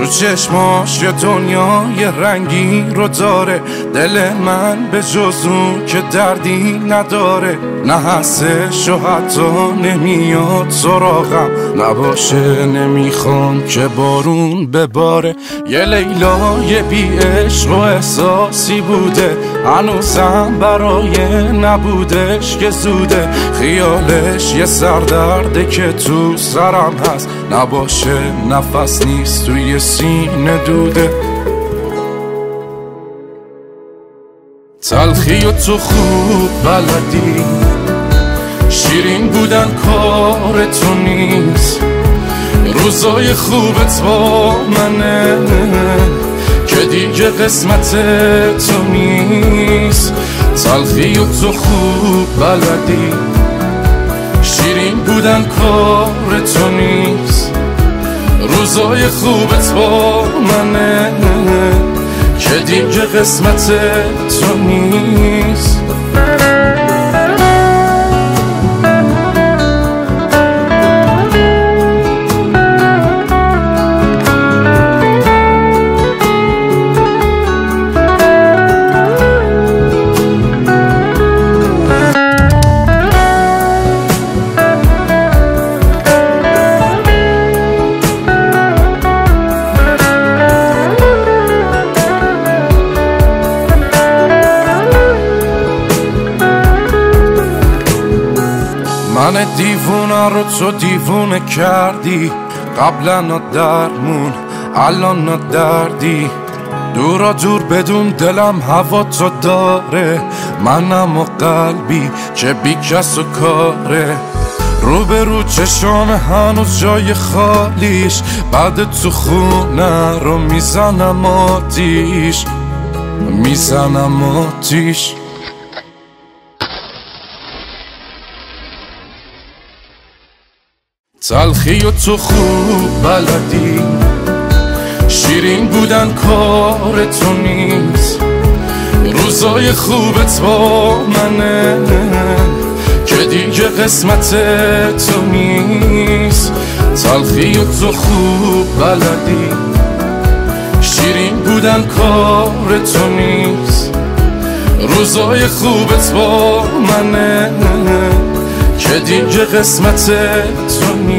چشماش یه دنیای رنگی رو داره، دل من به جز اون که دردی نداره. نه هستش و حتی نمیاد سراغم، نباشه نمیخوام که بارون بباره. یه لیلای بی عشق و احساسی بوده، هنوزم برای نبودش که زوده. خیالش یه سردرده که تو سرم هست، نباشه نفس نیست توی سینه دوده. تلخی و تو خوب بلدی، شیرین بودن کار تو نیست. روزای خوبت با منه که دیگه قسمت تو نیست. تلخی و تو خوب بلدی، شیرین بودن کار تو نیست. روزای خوبت با منه که دیگه قسمت تو نیست. من دیوونه رو تو دیوونه کردی، قبلا درمون الان دردی. دورا دور بدون دلم هوا تو داره، منم و قلبی که بی کس و کاره. رو به رو چشام هنوز جای خالیش، بعد تو خونه رو میزنم آتیش، میزنم آتیش. تلخی و تو خوب بلدی، شیرین بودن کار تو نیست. روزای خوبت با منه که دیگه قسمت تو نیست. تلخی و تو خوب بلدی، شیرین بودن کار تو نیست. روزای خوبت با منه که دیگه قسمت تو نیست.